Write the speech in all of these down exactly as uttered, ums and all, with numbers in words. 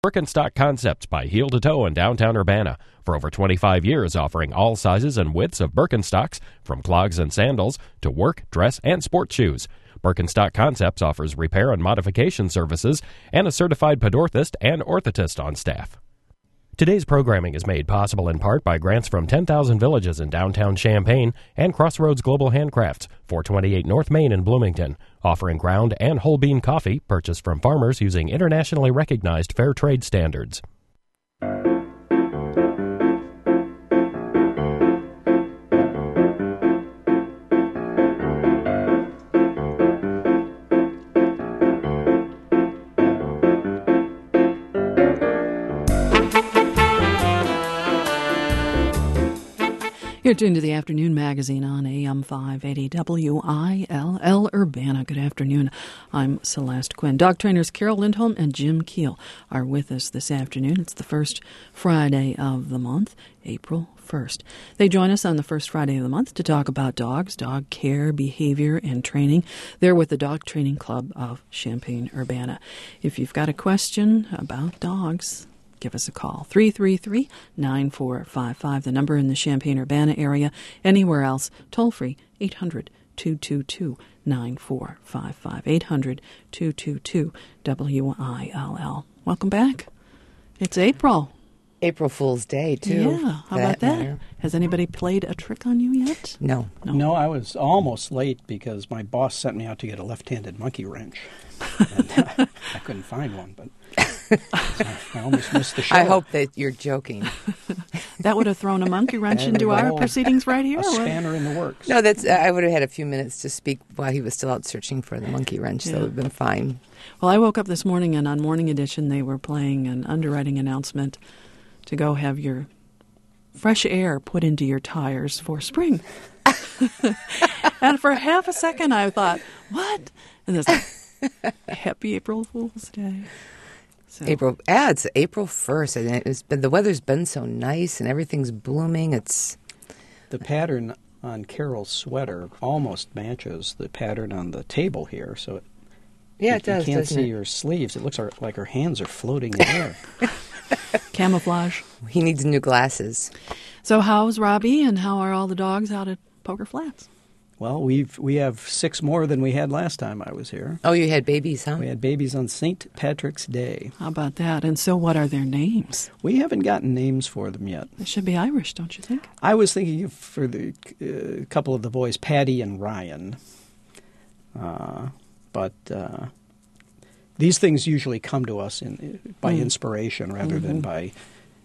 Birkenstock Concepts by Heel to Toe in downtown Urbana. For over twenty-five years, offering all sizes and widths of Birkenstocks, from clogs and sandals to work, dress, and sports shoes. Birkenstock Concepts offers repair and modification services and a certified podorthist and orthotist on staff. Today's programming is made possible in part by grants from ten thousand Villages in downtown Champaign and Crossroads Global Handcrafts, four twenty-eight North Main in Bloomington, offering ground and whole bean coffee purchased from farmers using internationally recognized fair trade standards. You're tuned to the Afternoon Magazine on A M five eighty W I L L Urbana. Good afternoon. I'm Celeste Quinn. Dog trainers Carol Lindholm and Jim Keel are with us this afternoon. It's the first Friday of the month, April first. They join us on the first Friday of the month to talk about dogs, dog care, behavior, and training. They're with the Dog Training Club of Champaign-Urbana. If you've got a question about dogs, give us a call, three three three, nine four five five, the number in the Champaign-Urbana area. Anywhere else, toll-free, eight hundred, two two two, nine four five five, eight hundred, two two two, W I L L. Welcome back. It's April. April Fool's Day, too. Yeah, how about that? Matter. Has anybody played a trick on you yet? No. No. No, I was almost late because my boss sent me out to get a left-handed monkey wrench. And, uh, I couldn't find one, but so I almost missed the show. I hope that you're joking. That would have thrown a monkey wrench into our proceedings right here. A spanner in the works. No, that's. Uh, I would have had a few minutes to speak while he was still out searching for the monkey wrench, yeah. So it would have been fine. Well, I woke up this morning, and on Morning Edition, they were playing an underwriting announcement to go have your fresh air put into your tires for spring. And for half a second, I thought, what? And it's like, happy April Fool's Day. So. April, yeah, it's April first, and it's been, the weather's been so nice, and everything's blooming. It's the pattern on Carol's sweater almost matches the pattern on the table here, so it, yeah, you, it does. You can't see it? her sleeves. It looks like her hands are floating in the air. Camouflage. He needs new glasses. So how's Robbie, and how are all the dogs out at Poker Flats? Well, we've we have six more than we had last time I was here. Oh, you had babies, huh? We had babies on Saint Patrick's Day. How about that? And so what are their names? We haven't gotten names for them yet. They should be Irish, don't you think? I was thinking of, for the uh, couple of the boys, Patty and Ryan. Uh, but uh, these things usually come to us in, by mm. inspiration rather mm-hmm. than by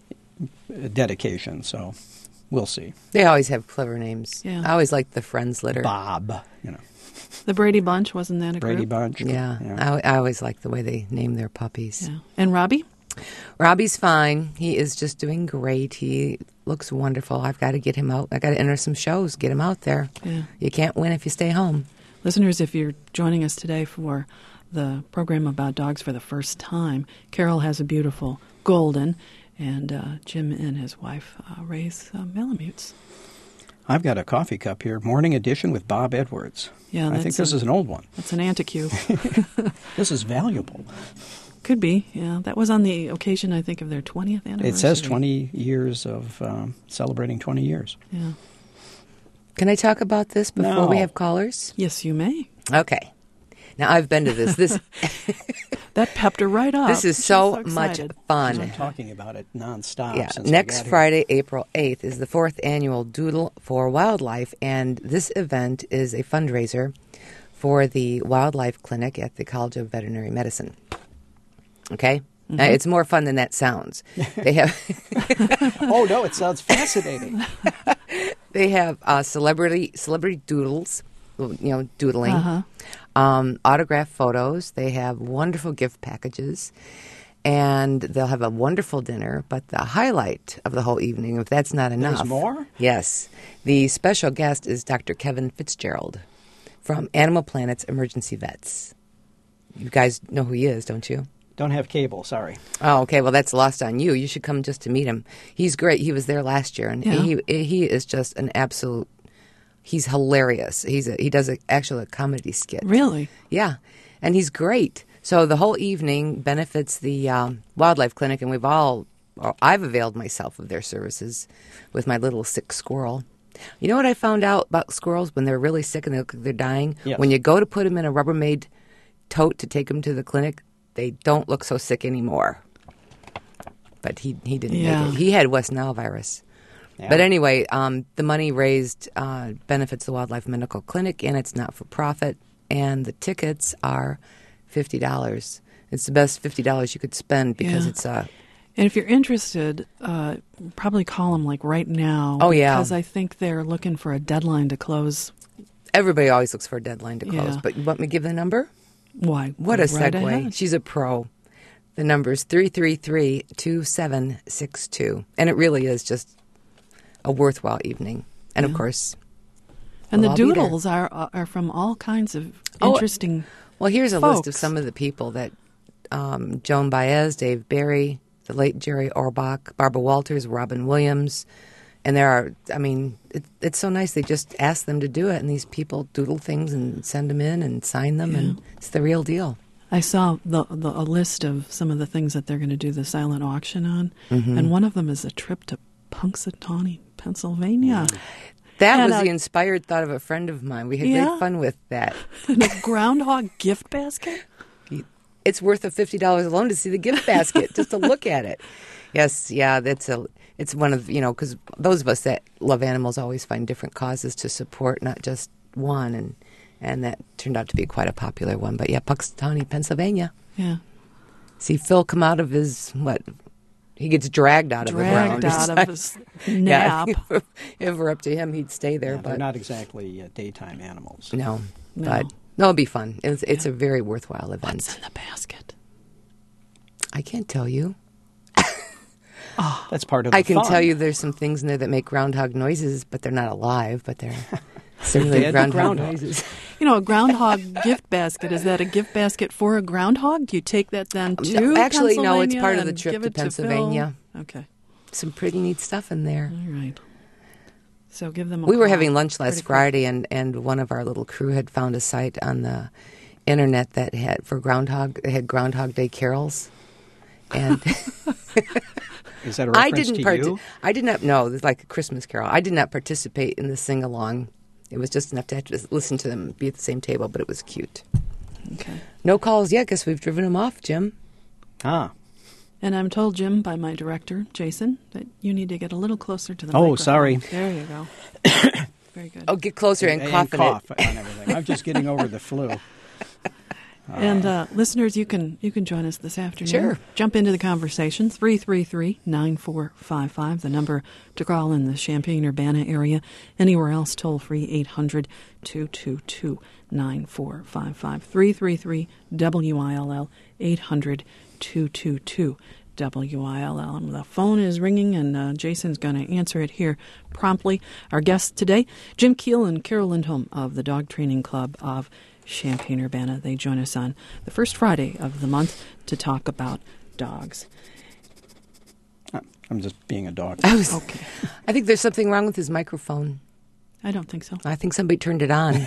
dedication, so we'll see. They always have clever names. Yeah. I always liked the Friends litter. Bob, you know. The Brady Bunch, wasn't that a Brady group? Bunch. Yeah, yeah. I, I always like the way they name their puppies. Yeah. And Robbie? Robbie's fine. He is just doing great. He looks wonderful. I've got to get him out. I've got to enter some shows, get him out there. Yeah. You can't win if you stay home. Listeners, if you're joining us today for the program about dogs for the first time, Carol has a beautiful golden, and uh, Jim and his wife uh, raise uh, Malamutes. I've got a coffee cup here, Morning Edition with Bob Edwards. Yeah, I think this a, is an old one. That's an Anticue. This is valuable. Could be, yeah. That was on the occasion, I think, of their twentieth anniversary. It says twenty years of um, celebrating twenty years. Yeah. Can I talk about this before no. we have callers? Yes, you may. Okay. Now, I've been to this. This That pepped her right up. This is so, so much fun. I'm talking about it nonstop. Yeah. Since Next I got Friday, April eighth, is the fourth annual Doodle for Wildlife, and this event is a fundraiser for the Wildlife Clinic at the College of Veterinary Medicine. Okay? Mm-hmm. Uh, it's more fun than that sounds. They have. Oh no! It sounds fascinating. They have uh, celebrity celebrity doodles, you know, doodling, uh-huh. um, autographed photos. They have wonderful gift packages, and they'll have a wonderful dinner. But the highlight of the whole evening, if that's not enough, there's more. Yes, the special guest is Doctor Kevin Fitzgerald from Animal Planet's Emergency Vets. You guys know who he is, don't you? Don't have cable, sorry. Oh, okay. Well, that's lost on you. You should come just to meet him. He's great. He was there last year, and yeah. he he is just an absolute. He's hilarious. He's a, he does a, actually a comedy skit. Really? Yeah, and he's great. So the whole evening benefits the um, wildlife clinic, and we've all, or I've availed myself of their services with my little sick squirrel. You know what I found out about squirrels when they're really sick and they look like they're dying? Yes. When you go to put them in a Rubbermaid tote to take them to the clinic, they don't look so sick anymore. But he he didn't Yeah. make it. He had West Nile virus. Yeah. But anyway, um, the money raised uh, benefits the Wildlife Medical Clinic, and it's not for profit. And the tickets are fifty dollars. It's the best fifty dollars you could spend because Yeah. it's uh, And if you're interested, uh, probably call them like right now. Oh, yeah. Because I think they're looking for a deadline to close. everybody always looks for a deadline to close. Yeah. But you want me to give the number? Why? What a go right segue. ahead. She's a pro. The number is three three three, two seven six two. And it really is just a worthwhile evening. And, of Yeah. course, And we'll the all be there. doodles are are from all kinds of Oh, interesting. Well, here's a list of folks. some of the people that um, Joan Baez, Dave Barry, the late Jerry Orbach, Barbara Walters, Robin Williams. And there are, I mean, it, it's so nice. They just ask them to do it, and these people doodle things and send them in and sign them, and it's the real deal. I saw the, the a list of some of the things that they're going to do the silent auction on, Mm-hmm. and one of them is a trip to Punxsutawney, Pennsylvania, That And, was uh, the inspired thought of a friend of mine. We had Yeah. great fun with that. and a groundhog gift basket. It's worth a fifty dollars alone to see the gift basket, just to look at it. Yes, yeah, that's a. It's one of, you know, because those of us that love animals always find different causes to support, not just one, and and that turned out to be quite a popular one. But yeah, Punxsutawney, Pennsylvania. Yeah, See Phil come out of his what? He gets dragged out of dragged the ground. out of his nap. Yeah, if it were up to him, he'd stay there. Yeah, but they're not exactly uh, daytime animals. no, No. but no, it'll be fun. It's it's a very worthwhile event. What's in the basket? I can't tell you. That's part of the I can fun. tell you there's some things in there that make groundhog noises, but they're not alive, but they're certainly Dead groundhog groundhogs. noises. You know, a groundhog gift basket. Is that a gift basket for a groundhog? Do you take that then to No, actually, no, it's Pennsylvania part of the and trip give to it Phil? Pennsylvania. Okay, Some pretty neat stuff in there. all right. So give them a We were call. having lunch last Pretty quick. Friday, and, and one of our little crew had found a site on the internet that had, for groundhog, it had Groundhog Day carols. And Is that a I reference didn't to part- you? I did not know, it's like a Christmas carol. I did not participate in the sing along. It was just enough to have to listen to them and be at the same table, but it was cute. Okay. No calls yet. Guess we've driven them off, Jim. Ah. And I'm told, Jim, by my director, Jason, that you need to get a little closer to the Oh, microphone. sorry. There you go. Very good. Oh, get closer and, cough in cough it. on everything. I'm just getting over the flu. And uh, listeners, you can you can join us this afternoon. Sure. Jump into the conversation. three three three, nine four five five, the number to call in the Champaign-Urbana area. Anywhere else, toll free, eight hundred, two two two, nine four five five. three three three, W I L L, eight hundred, two two two, W I L L. And the phone is ringing, and uh, Jason's going to answer it here promptly. Our guests today, Jim Keel and Carol Lindholm of the Dog Training Club of Champaign-Urbana. They join us on the first Friday of the month to talk about dogs. I'm just being a dog. I was. Okay. I think there's something wrong with his microphone. I don't think so. I think somebody turned it on.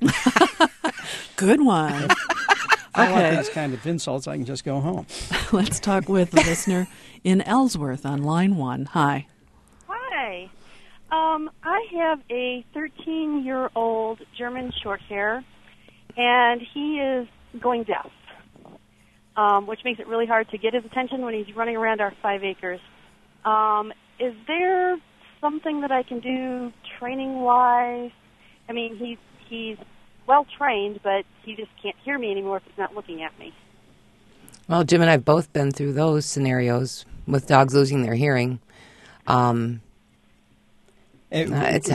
Good one. I want Okay. these kind of insults. I can just go home. Let's talk with a listener in Ellsworth on line one. Hi. Hi. Um, I have a thirteen-year-old German Shorthair, and he is going deaf, um, which makes it really hard to get his attention when he's running around our five acres. Um, is there something that I can do training-wise? I mean, he's, he's well-trained, but he just can't hear me anymore if he's not looking at me. Well, Jim and I have both been through those scenarios with dogs losing their hearing. Um, It- Uh, it's-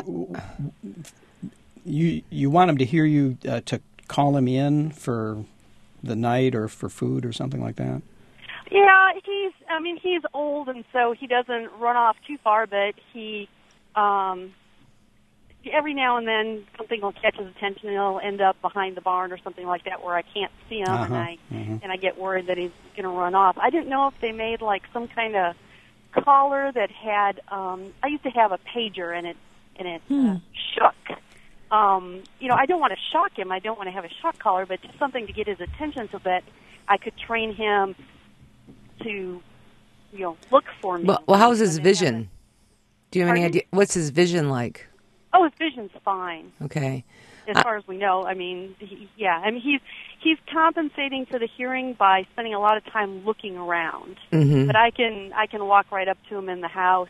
you you want him to hear you uh, to call him in for the night or for food or something like that? Yeah, he's, I mean, he's old, and so he doesn't run off too far, but he, um, every now and then something will catch his attention, and he'll end up behind the barn or something like that where I can't see him, and Uh-huh, I mhm. and I get worried that he's going to run off. I didn't know if they made like some kind of collar that had. Um, I used to have a pager, and it and it Hmm. uh, shook. Um, you know, I don't want to shock him. I don't want to have a shock collar, but just something to get his attention so that I could train him to, you know, look for me. Well, well how's his when they vision? haven't. Do you have any Pardon? idea? What's his vision like? Oh, his vision's fine. Okay. As I- far as we know, I mean, he, yeah, I mean, he's he's compensating for the hearing by spending a lot of time looking around. Mhm. But I can I can walk right up to him in the house,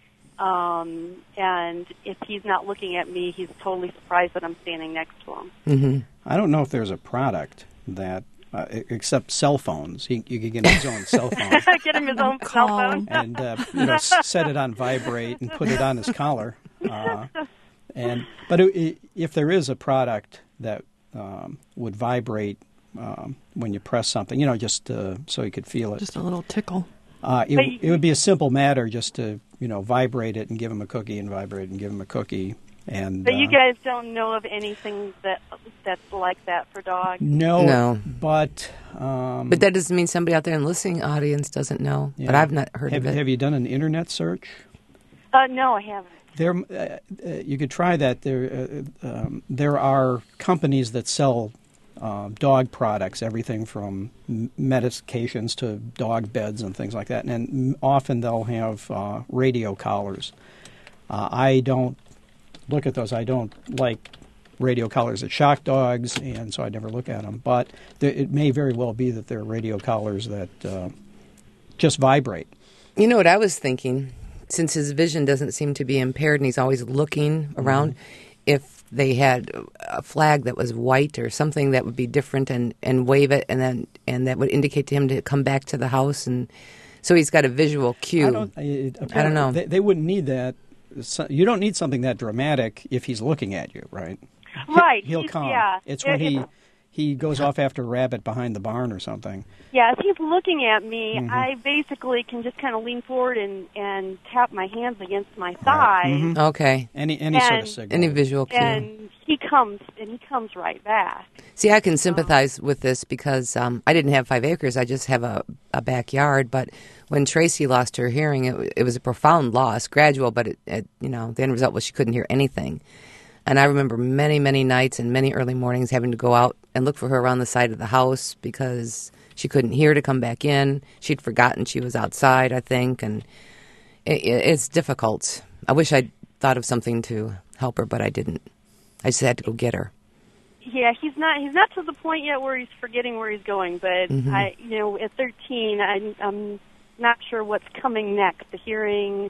um, and if he's not looking at me, he's totally surprised that I'm standing next to him. Mm-hmm. I don't know if there's a product that, uh, e- except cell phones. He, you could get his own cell phone Get him his own cell Call. phone. and uh, you know s- set it on vibrate and put it on his collar. Uh, and but i if there is a product that um, would vibrate um, when you press something, you know, just uh, so he could feel it, Just a little tickle. uh, it, But you- it would be a simple matter just to you know vibrate it and give him a cookie and vibrate and give him a cookie. And But you uh, guys don't know of anything that that's like that for dogs? no, No. but um, But that doesn't mean somebody out there in the listening audience doesn't know. But yeah. I've not heard have, of it. Have you done an internet search? Uh, no, I haven't. There, uh, uh, you could try that. There, uh, um, there are companies that sell uh, dog products, everything from m- medications to dog beds and things like that. And m- often they'll have uh, radio collars. Uh, I don't look at those. I don't like radio collars that shock dogs, and so I never look at them. But there, it may very well be that there are radio collars that uh, just vibrate. You know what I was thinking? Since his vision doesn't seem to be impaired and he's always looking around, if they had a flag that was white or something that would be different and, and wave it and then and that would indicate to him to come back to the house, and so he's got a visual cue. I don't, it, I don't know. They, they wouldn't need that. So- You don't need something that dramatic if he's looking at you, right? Right. He'll he's- come. Yeah. It's when It- he it's- he goes off after a rabbit behind the barn or something. Yeah, if he's looking at me, Mm-hmm. I basically can just kind of lean forward and, and tap my hands against my thigh, Mhm. Okay. Any any sort of And- signal. Any visual cue. and he comes and he comes right back. See, I can sympathize with this because um, I didn't have five acres. I just have a, a backyard. But when Tracy lost her hearing, it, it was a profound loss, gradual, but it, it, you know, the end result was she couldn't hear anything. And I remember many, many nights and many early mornings having to go out and look for her around the side of the house because she couldn't hear to come back in. She'd forgotten she was outside, I think, and it, it, it's difficult. I wish I'd thought of something to help her, but I didn't. I just had to go get her. Yeah, he's not he's not to the point yet where he's forgetting where he's going. But Mhm. I, you know, at thirteen, I, I'm not sure what's coming next. The hearing,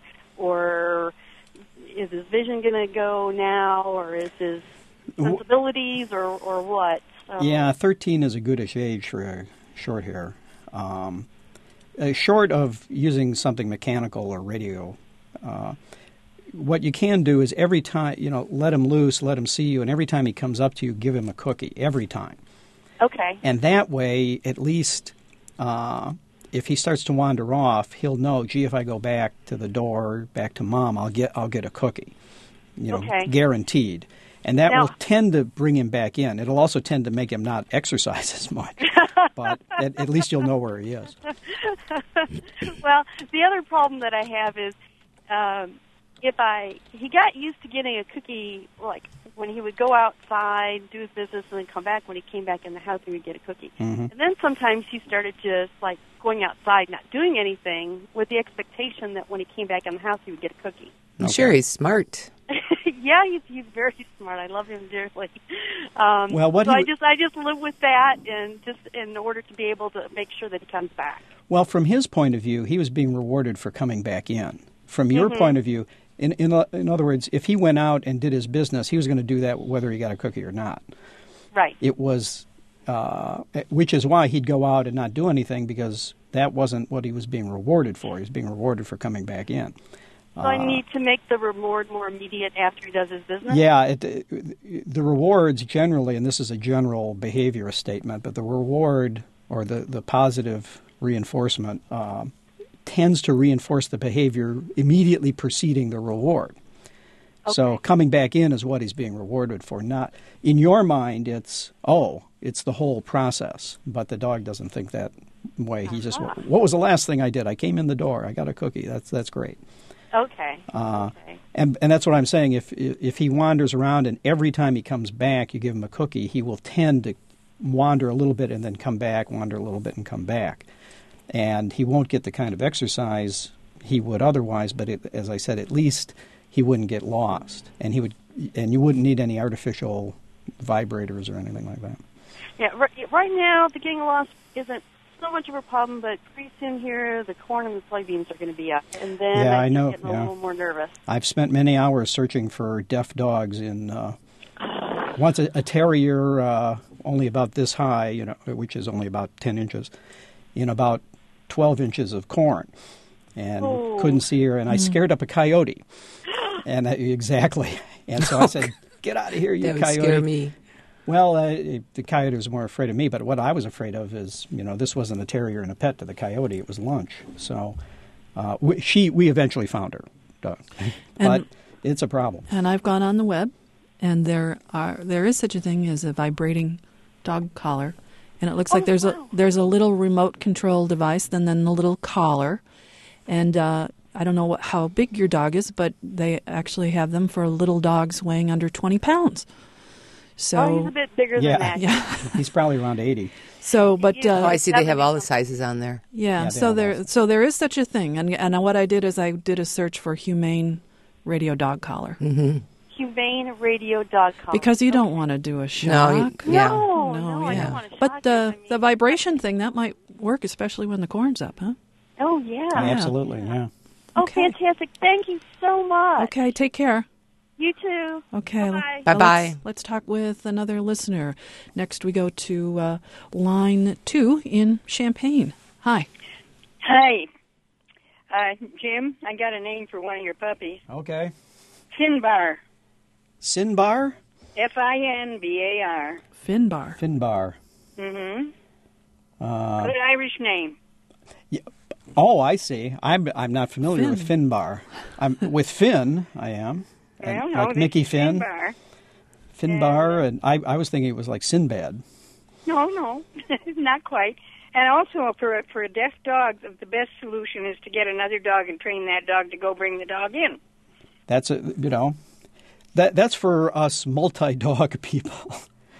or is his vision going to go now, or is his sensibilities, or or what? So, Yeah, thirteen is a goodish age for a short hair. Um, uh, short of using something mechanical or radio, uh, what you can do is every time, you know, let him loose, let him see you, and every time he comes up to you, give him a cookie, every time. Okay. And that way, at least, uh, if he starts to wander off, he'll know, gee, if I go back to the door, back to Mom, I'll get I'll get a cookie. You know, Okay. guaranteed. And that Now- will tend to bring him back in. It'll also tend to make him not exercise as much. But at, at least you'll know where he is. Well, the other problem that I have is um, if I he got used to getting a cookie, like when he would go outside, do his business, and then come back. When he came back in the house, he would get a cookie. Mhm. And then sometimes he started just like going outside, not doing anything, with the expectation that when he came back in the house, he would get a cookie. I'm sure he's smart. Yeah, he's he's very smart. I love him dearly. Um, Well, what so he I w- just I just live with that, and just in order to be able to make sure that he comes back. Well, from his point of view, he was being rewarded for coming back in. From your Mhm. point of view, in, in in other words, if he went out and did his business, he was going to do that whether he got a cookie or not. Right. It was, uh, which is why he'd go out and not do anything, because that wasn't what he was being rewarded for. He was being rewarded for coming back in. So I need to make the reward more immediate after he does his business? Yeah, it, it, the rewards generally, and this is a general behaviorist statement, but the reward or the, the positive reinforcement uh, tends to reinforce the behavior immediately preceding the reward. So Okay. coming back in is what he's being rewarded for. Not in your mind, it's, oh, it's the whole process. But the dog doesn't think that way. He just, Uh-huh. what was the last thing I did? I came in the door. I got a cookie. That's that's great. Okay. Uh, okay. And and that's what I'm saying. If if he wanders around and every time he comes back, you give him a cookie, he will tend to wander a little bit and then come back, wander a little bit and come back. And he won't get the kind of exercise he would otherwise, but it, as I said, at least he wouldn't get lost. And he would, and you wouldn't need any artificial vibrators or anything like that. Yeah, right, right now the getting lost isn't so much of a problem, but pretty soon here the corn and the soybeans are going to be up, and then yeah, I, I know. getting Yeah. a little more nervous. I've spent many hours searching for deaf dogs in uh, once a, a terrier uh, only about this high, you know, which is only about ten inches, in about twelve inches of corn, and Oh. couldn't see her, and I scared up a coyote, and I, exactly, and so I said, "Get out of here, you That would coyote!" scare me. Well, uh, it, the coyote was more afraid of me, but what I was afraid of is, you know, this wasn't a terrier and a pet to the coyote; it was lunch. So, uh, we, she, we eventually found her, dog. but And- it's a problem. And I've gone on the web, and there are there is such a thing as a vibrating dog collar, and it looks Oh, like there's wow. a there's a little remote control device, and then the little collar, and uh, I don't know what, how big your dog is, but they actually have them for little dogs weighing under twenty pounds. So Oh, he's a bit bigger Yeah. than that. yeah, He's probably around eighty. so but Yeah. uh, Oh, I see they have all the sizes on there. yeah, Yeah, they so have there those. so there is such a thing, and and what I did is I did a search for humane radio dog collar Humane radio dog collar. because you don't want to do a No, shock. you- yeah. No, No, no, I yeah. don't want to shock But the him. I the mean, vibration thing that might work, especially when the corn's up, huh? Oh, yeah. Absolutely, yeah. Oh, Okay. fantastic. Thank you so much. Okay, take care. You too. Okay. Bye-bye. well, Bye-bye. Let's, let's talk with another listener. Next, we go to uh, line two in Champaign. Hi. Hi. Uh, Jim, I got a name for one of your puppies. Okay. Finbar. Sinbar? F I N B A R. Finbar. Finbar. Mm-hmm. Uh, Good Irish name. oh, I see. I'm I'm not familiar with Finn. Finbar. I'm with Finn. I am. And Well, no, like this Mickey is Finn, Finbar. Finbar, and I I was thinking it was like Sinbad. No, no, not quite. And also, for a, for a deaf dog, the the best solution is to get another dog and train that dog to go bring the dog in. That's a you know, that that's for us multi-dog people.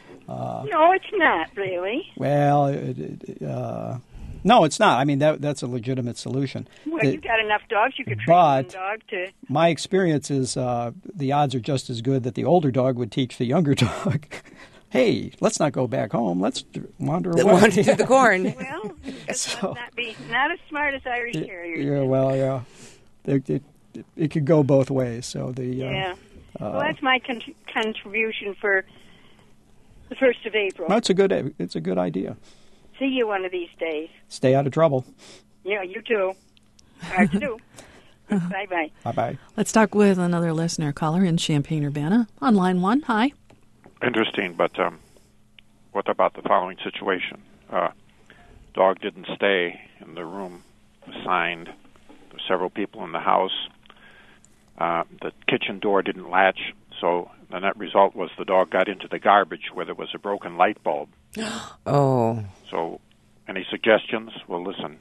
No, it's not really. Well, it, it, uh, no, it's not. I mean that that's a legitimate solution. Well, The- you've got enough dogs, you could train one but- dog to... my experience is uh, the odds are just as good that the older dog would teach the younger dog, hey, let's not go back home. Let's d- wander The away. one through the corn. Well, this So- must not be not as smart as Irish Terriers. Yeah, well, yeah. It, it, it could go both ways. So the uh, Yeah. Well, that's my con- contribution for the first of April. no, it's a good it's a good idea. See you one of these days. Stay out of trouble. Yeah, you too. Hard to do. Bye bye. Bye bye. Let's talk with another listener caller in Champaign Urbana on line one. Hi. Interesting, but um, what about the following situation? Uh, dog didn't stay in the room assigned. There were several people in the house. Uh, the kitchen door didn't latch, so the net result was the dog got into the garbage where there was a broken light bulb. Oh, So, any suggestions? We'll listen.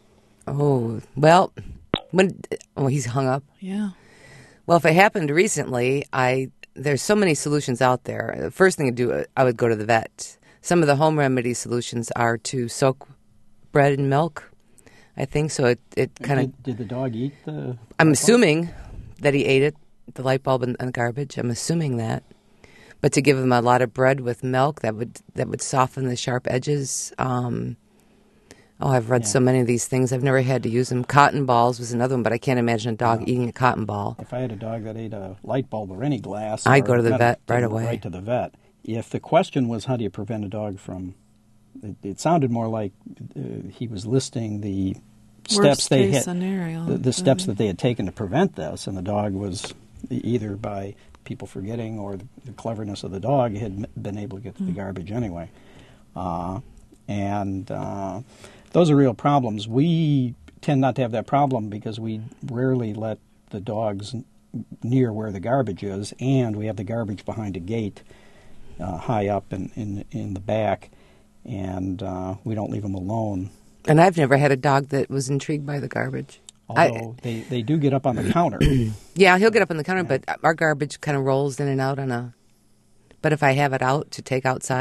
oh. Well, when oh he's hung up. Yeah. Well, if it happened recently, I there's so many solutions out there. The first thing to do, I would go to the vet. Some of the home remedy solutions are to soak bread in milk. I think so. It it kind of. Did, did the dog eat the? I'm assuming that he ate it, the light bulb and, and garbage. I'm assuming that. But to give him a lot of bread with milk, that would that would soften the sharp edges. Um, oh, I've read Yeah. so many of these things. I've never had to use them. Cotton balls was another one, but I can't imagine a dog eating a cotton ball. If I had a dog that ate a light bulb or any glass, I'd or go to the met- vet right to- away. Right to the vet. If the question was how do you prevent a dog from, it, it sounded more like uh, he was listing the steps Worst they case had, scenario. the, the steps Mhm. that they had taken to prevent this, and the dog was e- either by people forgetting or the, the cleverness of the dog had m- been able to get to the garbage anyway. Uh, and uh, those are real problems. We tend not to have that problem because we rarely let the dogs n- near where the garbage is, and we have the garbage behind a gate uh, high up in, in, in the back, and uh, we don't leave them alone. And I've never had a dog that was intrigued by the garbage. I- Although they, they do get up on the counter. Yeah, he'll get up on the counter, but our garbage kind of rolls in and out on a. But if I have it out to take outside,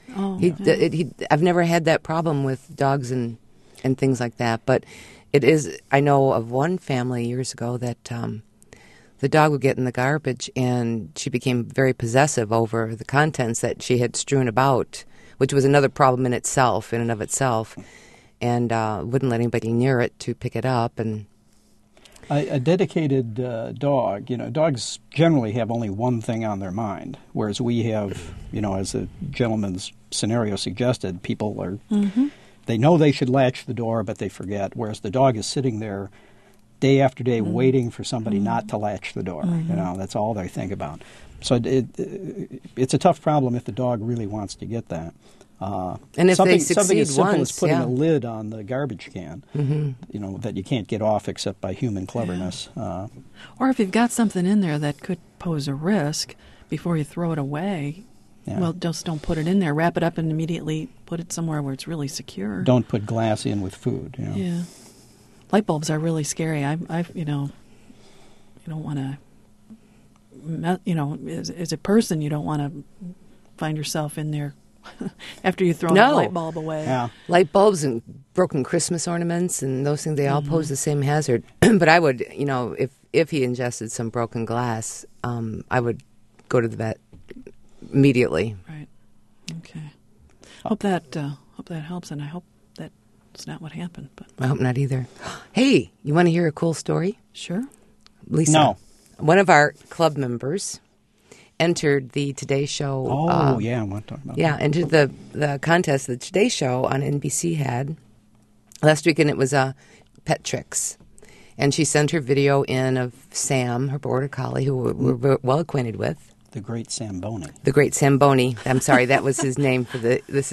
Oh, He, yeah. it, he, I've never had that problem with dogs and, and things like that. But it is, I know of one family years ago that um, the dog would get in the garbage and she became very possessive over the contents that she had strewn about, which was another problem in itself, in and of itself, and uh, wouldn't let anybody near it to pick it up. And A, a dedicated uh, dog, you know, dogs generally have only one thing on their mind, whereas we have, you know, as the gentleman's scenario suggested, people are, Mm-hmm. they know they should latch the door, but they forget, whereas the dog is sitting there day after day Mm-hmm. waiting for somebody not to latch the door. Mm-hmm. You know, that's all they think about. So it, it, it's a tough problem if the dog really wants to get that. Uh, And if something, they something as succeed simple once, as putting yeah. a lid on the garbage can, Mhm. you know, that you can't get off except by human cleverness. Uh, Or if you've got something in there that could pose a risk before you throw it away, yeah. well, just don't put it in there. Wrap it up and immediately put it somewhere where it's really secure. Don't put glass in with food. You know. Yeah. Light bulbs are really scary. I, I've, you know, you don't want to, you know, as, as a person, you don't want to find yourself in there after you throw No. a light bulb away. Yeah. light bulbs and broken Christmas ornaments and those things, they all Mm-hmm. pose the same hazard. But I would, you know, if, if he ingested some broken glass, um, I would go to the vet immediately. Right. Okay. Hope that uh, hope that helps, and I hope that's not what happened. But I hope not either. Hey, you want to hear a cool story? sure. Lisa. No. One of our club members entered the Today Show. Oh, uh, yeah, I want to talk about Yeah, that. entered the, the contest the Today Show on N B C had last week, and it was uh, Pet Tricks. And she sent her video in of Sam, her border collie, who we're, we're well acquainted with. The Great Samboni. The Great Samboni. I'm sorry, that was his name for the this.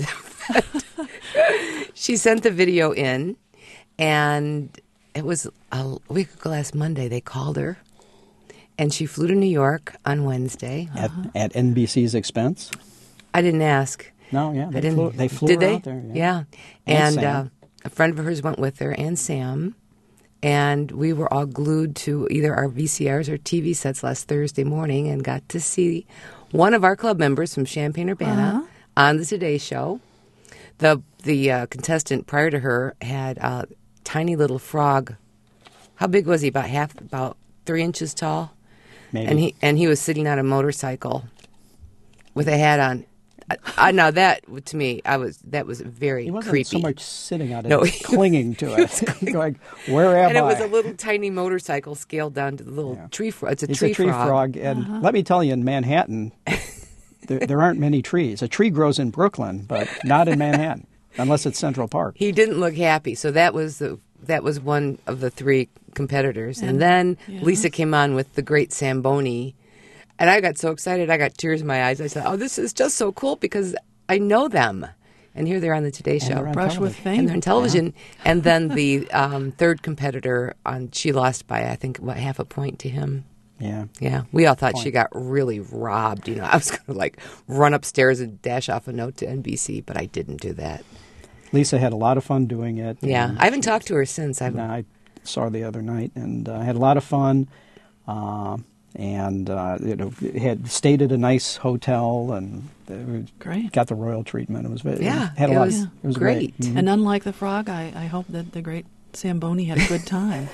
She sent the video in, and it was a week ago last Monday. They called her, and she flew to New York on Wednesday. At, at N B C's expense? I didn't ask. No, yeah. I They didn't. flew, they flew Did her they? out there. Yeah. And And, uh, Sam. a friend of hers went with her, and Sam. And we were all glued to either our V C Rs or T V sets last Thursday morning and got to see one of our club members from Champaign-Urbana Uh-huh. on the Today Show. The the uh, contestant prior to her had a tiny little frog. How big was he? About half, about three inches tall. Maybe. And he and he was sitting on a motorcycle with a hat on. I, I, now that to me, I was that was very he wasn't creepy. so much sitting on it, No, as he clinging to it. Going, where am and it I? was a little tiny motorcycle scaled down to the little Yeah. tree frog. It's a It's tree, a tree frog. And Uh-huh. let me tell you, in Manhattan, there, there aren't many trees. A tree grows in Brooklyn, but not in Manhattan, unless it's Central Park. He didn't look happy, so that was the that was one of the three competitors. And, And- then yeah. Lisa came on with the Great Samboni, and I got so excited, I got tears in my eyes. I said, "Oh, this is just so cool because I know them." And here they're on the Today And Show. they're on Brush with television. fame. And they're on television. And then the um, third competitor, on she lost by, I think, what, half a point to him. Yeah. Yeah, we all thought she Point. got really robbed. You know, I was going to like run upstairs and dash off a note to N B C, but I didn't do that. Lisa had a lot of fun doing it. Yeah, and I haven't talked to her since. I've I saw her the other night, and uh, had a lot of fun. Uh, and uh, you know, had stayed at a nice hotel, and uh, Great. got the royal treatment. It was very, Yeah, had a it lot. was it was great. great. Mhm. And unlike the frog, I, I hope that the great Samboni had a good time.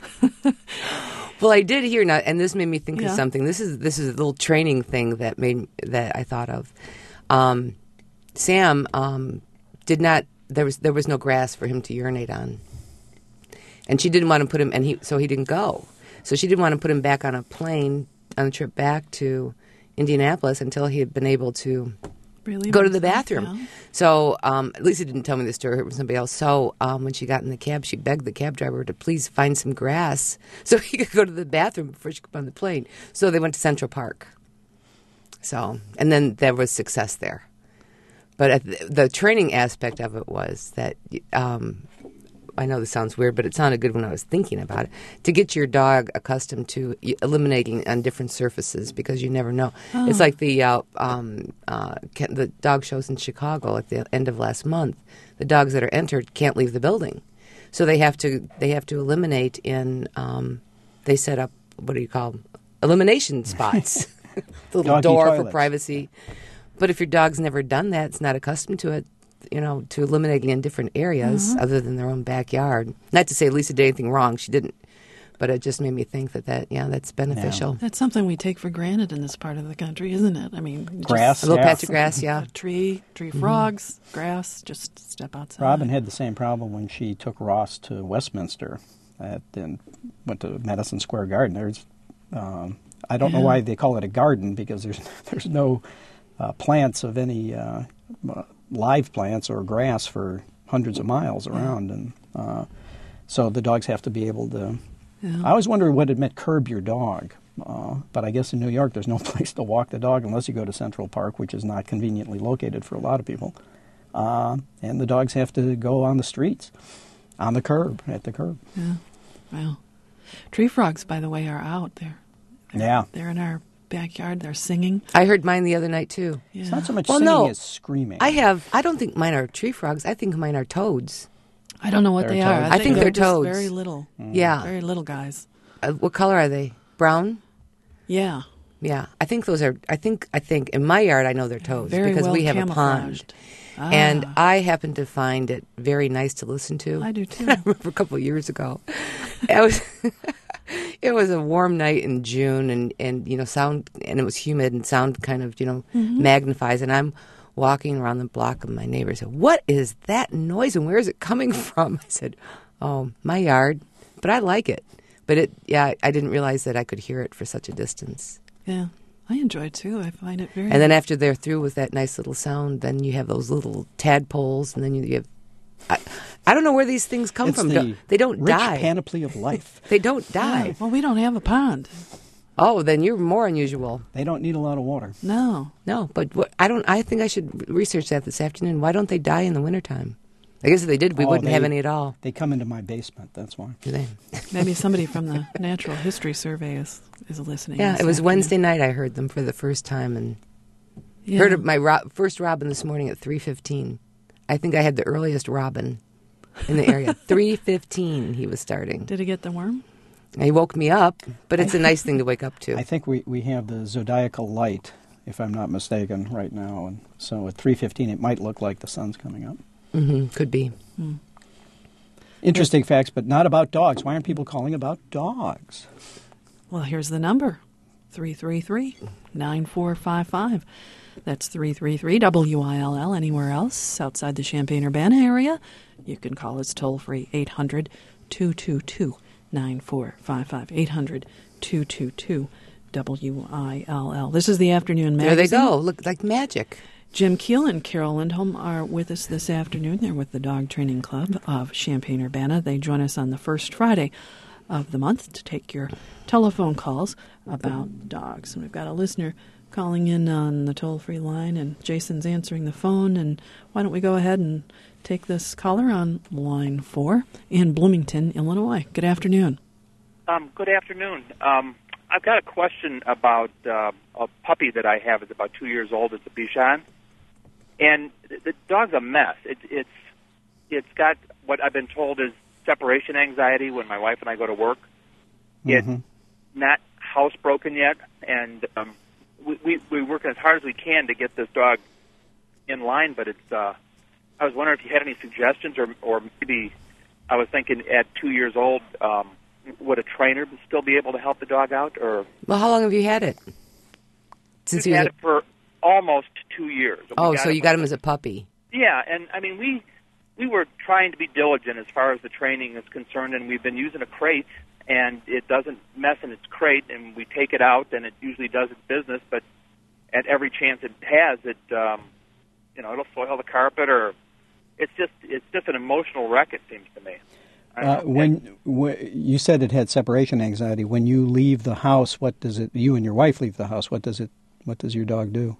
Well, I did hear now, and this made me think Yeah. of something. This is this is a little training thing that made that I thought of. Um, Sam um, did not. There was there was no grass for him to urinate on, and she didn't want to put him. And he so he didn't go. So she didn't want to put him back on a plane on a trip back to Indianapolis until he had been able to Really go to the himself, bathroom. yeah. So um, Lisa didn't tell me this story, I heard from somebody else. So um, when she got in the cab, she begged the cab driver to please find some grass so he could go to the bathroom before she could go on the plane. So they went to Central Park. So, and then there was success there. But at the, the training aspect of it was that, um, I know this sounds weird, but it sounded good when I was thinking about it, to get your dog accustomed to eliminating on different surfaces because you never know. Oh. It's like the uh, um, uh, ca- the dog shows in Chicago at the end of last month. The dogs that are entered can't leave the building, so they have to they have to eliminate in. Um, they set up what do you call them? Elimination spots, the little Doggy door for toilets. privacy. But if your dog's never done that, it's not accustomed to it, you know, to eliminating in different areas Mm-hmm. other than their own backyard. Not to say Lisa did anything wrong. She didn't. But it just made me think that, that yeah, that's beneficial. That's something we take for granted in this part of the country, isn't it? I mean, just Grass, A little yeah. patch of grass, yeah. a tree, tree frogs, grass, just step outside. Robin had the same problem when she took Ross to Westminster at, and went to Madison Square Garden. There's, um, I don't know Yeah. why they call it a garden, because there's there's no uh, plants of any uh, uh, live plants or grass for hundreds of miles around, and uh, so the dogs have to be able to. Yeah. I always wondered what it meant, curb your dog. Uh, but I guess in New York there's no place to walk the dog unless you go to Central Park, which is not conveniently located for a lot of people. Uh, and the dogs have to go on the streets, on the curb, at the curb. Yeah. Well, tree frogs, by the way, are out there. They're, Yeah. They're in our backyard. They're singing. I heard mine the other night, too. Yeah. It's not so much Well, singing no. as screaming. I have, I don't think mine are tree frogs. I think mine are toads. I don't know what They're they are. toads. I think they're, they're just toads. very little. Yeah. Very little guys. Uh, what color are they? Brown? Yeah. Yeah. I think those are, I think, I think in my yard I know they're toads Very because well we have a camouflaged. pond. And Ah, I happen to find it very nice to listen to. I do too. I remember a couple of years ago. It was it was a warm night in June, and, and you know sound and it was humid, and sound kind of you know Mm-hmm. magnifies. And I'm walking around the block, and my neighbor said, "What is that noise? And where is it coming from?" I said, "Oh, my yard." But I like it. But it, yeah, I didn't realize that I could hear it for such a distance. Yeah. I enjoy it too. I find it very. And then after they're through with that nice little sound, then you have those little tadpoles, and then you, you have. I, I don't know where these things come it's from. the Don't- They don't rich die. panoply of life. They don't Yeah. die. Well, we don't have a pond. Oh, then you're more unusual. They don't need a lot of water. No. No, but what, I don't. I think I should research that this afternoon. Why don't they die in the wintertime? I guess if they did, we Oh, wouldn't they- have any at all. They come into my basement, that's why. Do they? Maybe somebody from the Natural History Survey is, is listening. Yeah, this it was afternoon. Wednesday night. I heard them for the first time, and Yeah. heard of my ro- first robin this morning at three fifteen. I think I had the earliest robin in the area. three fifteen, he was starting. Did he get the worm? And he woke me up, but it's a nice thing to wake up to. I think we, we have the zodiacal light, if I'm not mistaken, right now. And so at three fifteen, it might look like the sun's coming up. hmm Could be. Interesting facts, but not about dogs. Why aren't people calling about dogs? Well, here's the number three three three, nine four five five. That's three three three W I L L. Anywhere else outside the Champaign-Urbana area, you can call us toll free eight hundred, two two two, nine four five five. eight hundred, two two two, W I L L. This is the afternoon There magazine. they go. Look like magic. Jim Keel and Carol Lindholm are with us this afternoon. They're with the Dog Training Club of Champaign-Urbana. They join us on the first Friday of the month to take your telephone calls about dogs. And we've got a listener calling in on the toll-free line, and Jason's answering the phone. And why don't we go ahead and take this caller on line four in Bloomington, Illinois. Good afternoon. Um, good afternoon. Um, I've got a question about uh, a puppy that I have. It's about two years old. It's a Bichon. And the, the dog's a mess. It, it's It's got what I've been told is separation anxiety when my wife and I go to work. It's Mhm. not housebroken yet, and um, we, we, we're working as hard as we can to get this dog in line, but it's... Uh, I was wondering if you had any suggestions, or, or maybe I was thinking at two years old... Um, would a trainer still be able to help the dog out, or? Well, how long have you had it? Since We've he was had a- it for almost two years. We Oh, got so him you got when- him as a puppy. Yeah, and I mean we we were trying to be diligent as far as the training is concerned, and we've been using a crate, and it doesn't mess in its crate, and we take it out, and it usually does its business, but at every chance it has, it um, you know it'll soil the carpet, or it's just it's just an emotional wreck. It seems to me. I don't Uh, know. when, when you said it had separation anxiety, when you leave the house, what does it? You and your wife leave the house. What does it? What does your dog do?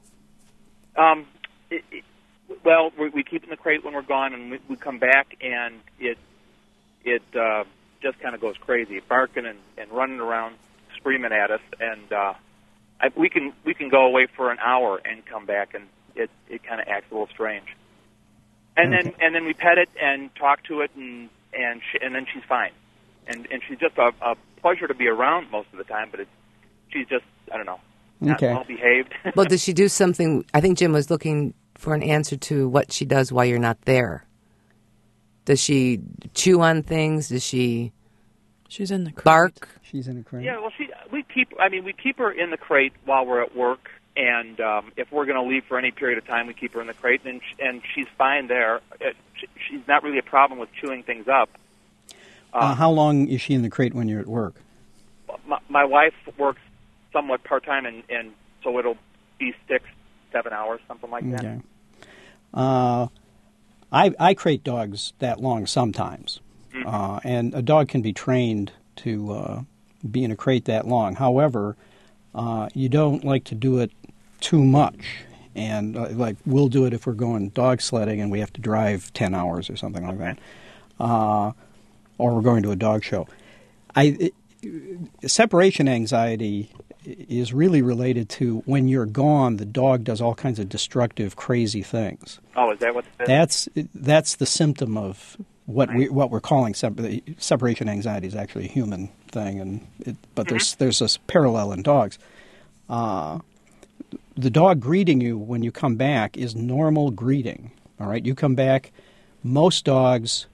Um, it, it, well, we, we keep it in the crate when we're gone, and we, we come back, and it it uh, just kind of goes crazy, barking and, and running around, screaming at us, and uh, I, we can we can go away for an hour and come back, and it it kind of acts a little strange. And then Okay. and then we pet it and talk to it, and and she, and then she's fine, and and she's just a, a pleasure to be around most of the time, but it's she's just I don't know. not Okay. well behaved. Well, does she do something? I think Jim was looking for an answer to what she does while you're not there. Does she chew on things? Does she She's in the crate. bark? She's in a crate. Yeah, well, she we keep. I mean, we keep her in the crate while we're at work, and um, if we're going to leave for any period of time, we keep her in the crate, and sh- and she's fine there. It, she, she's not really a problem with chewing things up. Uh, how long is she in the crate when you're at work? My, my wife works somewhat part time, and, and so it'll be six, seven hours, something like that. Okay. Uh, I I crate dogs that long sometimes, Mm-hmm. uh, and a dog can be trained to uh, be in a crate that long. However, uh, you don't like to do it too much, and uh, like we'll do it if we're going dog sledding and we have to drive ten hours or something like that, uh, or we're going to a dog show. I it, separation anxiety is really related to when you're gone, the dog does all kinds of destructive, crazy things. Oh, is that what it is? That's that's the symptom of what we what we're calling separ- separation anxiety is actually a human thing, and it, but there's there's this parallel in dogs. Uh, the dog greeting you when you come back is normal greeting. All right, you come back. Most dogs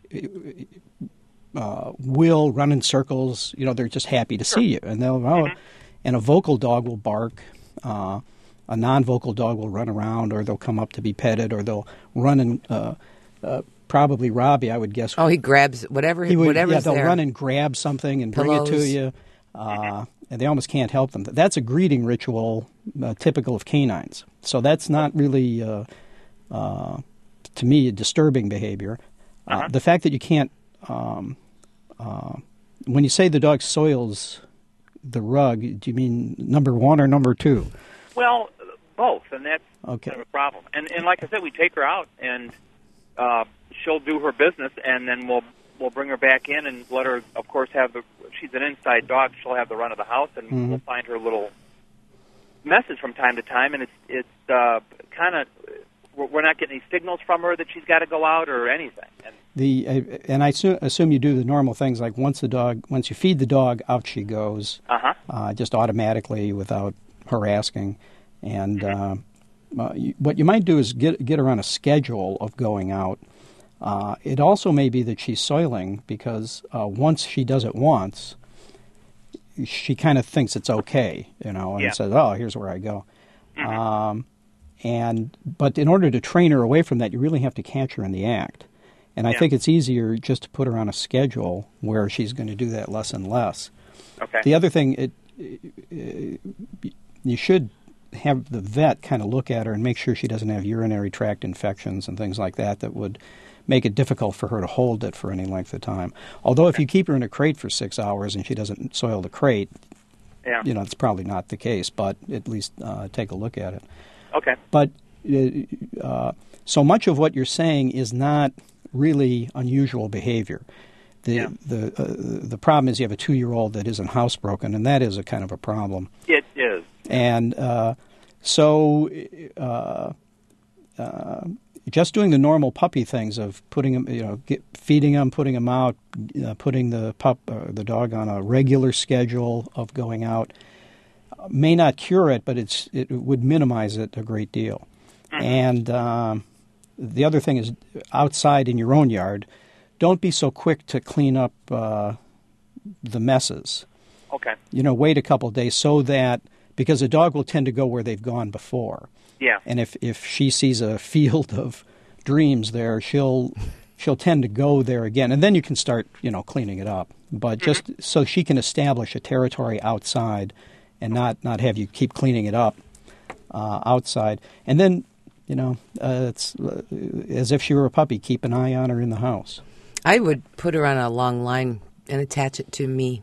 uh, will run in circles. You know, they're just happy to see you, and they'll. Oh, and a vocal dog will bark. Uh, a non-vocal dog will run around, or they'll come up to be petted, or they'll run and uh, uh, probably Robbie, I would guess. Oh, he grabs whatever. He would, whatever's yeah, they'll there. run and grab something and bring it to Pillows. you, uh, and they almost can't help them. That's a greeting ritual uh, typical of canines. So that's not really, uh, uh, to me, a disturbing behavior. Uh, Uh-huh. The fact that you can't, um, uh, when you say the dog soils the rug, do you mean number one or number two? Well, both, and that's Okay. kind of a problem. And and like I said, we take her out, and uh, she'll do her business, and then we'll we'll bring her back in and let her, of course, have the. She's an inside dog. She'll have the run of the house, and Mhm. we'll find her little messes from time to time. And it's it's uh, kind of we're we're not getting any signals from her that she's got to go out or anything. And The uh, and I assume, assume you do the normal things like once the dog, once you feed the dog, out she goes, uh-huh. uh, just automatically without her asking. And uh, uh, you, what you might do is get get her on a schedule of going out. Uh, it also may be that she's soiling because uh, once she does it once, she kind of thinks it's okay, you know, and Yeah. says, "Oh, here's where I go." Um, and but in order to train her away from that, you really have to catch her in the act. And I Yeah. think it's easier just to put her on a schedule where she's going to do that less and less. Okay. The other thing, it, it, you should have the vet kind of look at her and make sure she doesn't have urinary tract infections and things like that that would make it difficult for her to hold it for any length of time. Although if you keep her in a crate for six hours and she doesn't soil the crate, Yeah. you know, it's probably not the case, but at least uh, take a look at it. Okay. But uh, uh, so much of what you're saying is not really unusual behavior. The Yeah. the uh, the problem is you have a two-year-old that isn't housebroken, and that is a kind of a problem. It is. And uh, so, uh, uh, just doing the normal puppy things of putting them, you know, get, feeding them, putting them out, uh, putting the pup, uh, the dog on a regular schedule of going out, uh, may not cure it, but it's it would minimize it a great deal. Mm-hmm. And um, the other thing is, outside in your own yard, don't be so quick to clean up uh, the messes. Okay. You know, wait a couple of days so that, because a dog will tend to go where they've gone before. Yeah. And if, if she sees a field of dreams there, she'll she'll tend to go there again. And then you can start, you know, cleaning it up. But just mm-hmm. so she can establish a territory outside and not, not have you keep cleaning it up uh, outside. And then, you know, uh, it's uh, as if she were a puppy, keep an eye on her in the house. I would put her on a long line and attach it to me.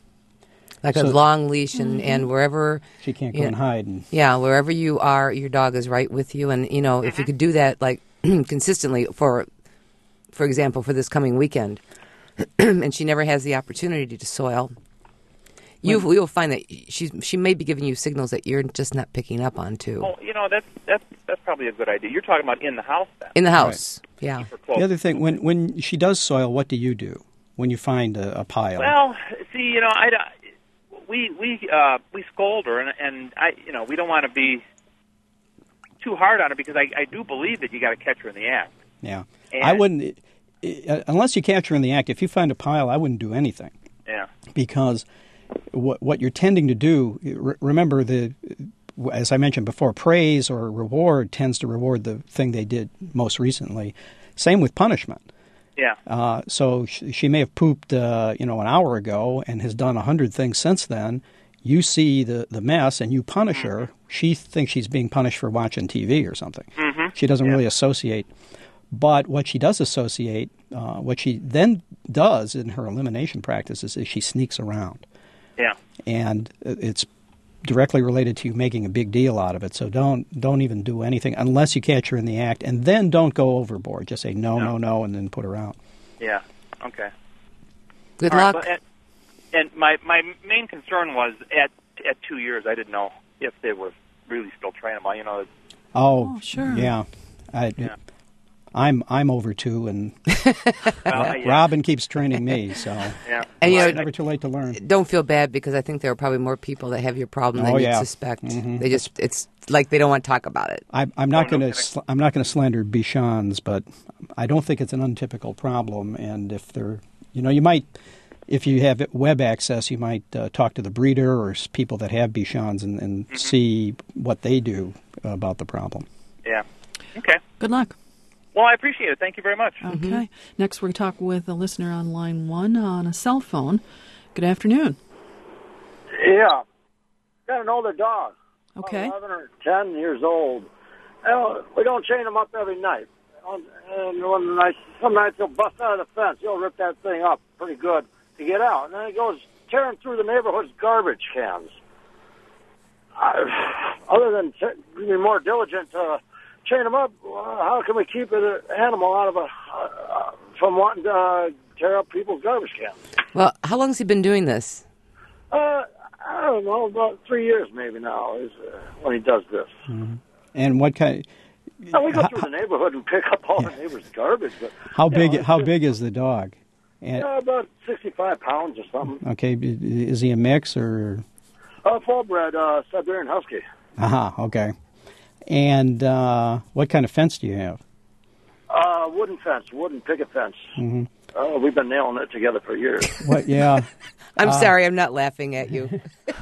Like So- a long leash, and, and wherever She can't go Yeah. and hide. And, Yeah, wherever you are, your dog is right with you. And, you know, if you could do that, like, consistently for, for example, for this coming weekend, and she never has the opportunity to soil, you Well- you'll find that she's, she may be giving you signals that you're just not picking up on, too. Well, you know, that's that's that's probably a good idea. You're talking about in the house then. In the house, yeah. Keep her close. The other thing, when when she does soil, what do you do when you find a, a pile? Well, see, you know, I, we we uh, we scold her, and, and I, you know, we don't want to be too hard on her because I, I do believe that you got to catch her in the act. Yeah, and, I wouldn't uh, unless you catch her in the act. If you find a pile, I wouldn't do anything. Yeah, because what what you're tending to do. Re- remember the. As I mentioned before, praise or reward tends to reward the thing they did most recently. Same with punishment. Yeah. Uh, so she, she may have pooped, uh, you know, an hour ago and has done a hundred things since then. You see the, the mess and you punish mm-hmm. her. She thinks she's being punished for watching T V or something. Mm-hmm. She doesn't yeah. really associate. But what she does associate, uh, what she then does in her elimination practices is she sneaks around. Yeah. And it's directly related to you making a big deal out of it. So don't don't even do anything unless you catch her in the act, and then don't go overboard. Just say no, no, no, no and then put her out. Yeah. Okay. Good All luck. Right, and, and my my main concern was at at two years, I didn't know if they were really still trainable. You know. Oh, oh sure. Yeah. I, yeah. I'm I'm over two, and well, yeah. Robin keeps training me. So yeah. And you know, it's never too late to learn. Don't feel bad because I think there are probably more people that have your problem than oh, you yeah. suspect. Mm-hmm. They just it's like they don't want to talk about it. I, I'm not Oh, going no to sl- I'm not going to slander Bichons, but I don't think it's an untypical problem. And if they're you know you might if you have web access, you might uh, talk to the breeder or s- people that have Bichons and, and mm-hmm. see what they do about the problem. Yeah. Okay. Good luck. Well, I appreciate it. Thank you very much. Okay. Mm-hmm. Next, we talk with a listener on line one on a cell phone. Good afternoon. Yeah. Got an older dog. Okay. eleven or ten years old. And we don't chain him up every night. And one night, some nights he'll bust out of the fence. He'll rip that thing up pretty good to get out. And then he goes tearing through the neighborhood's garbage cans. I, other than t- being more diligent to chain him up, uh, how can we keep an animal out of a uh, from wanting to uh, tear up people's garbage cans? Well, how long has he been doing this? Uh, I don't know, about three years maybe now is uh, when he does this. Mm-hmm. And what kind? Now, we go how, through the neighborhood and pick up all yeah. the neighbors' garbage. But how big? Know, how just, big is the dog? And, uh, about sixty-five pounds or something. Okay, is he a mix or? Uh, full-bred uh, Siberian Husky. Aha, uh-huh, okay. And uh, what kind of fence do you have? Uh, wooden fence, wooden picket fence. Mm-hmm. Uh, we've been nailing it together for years. What? Yeah. I'm uh, sorry, I'm not laughing at you.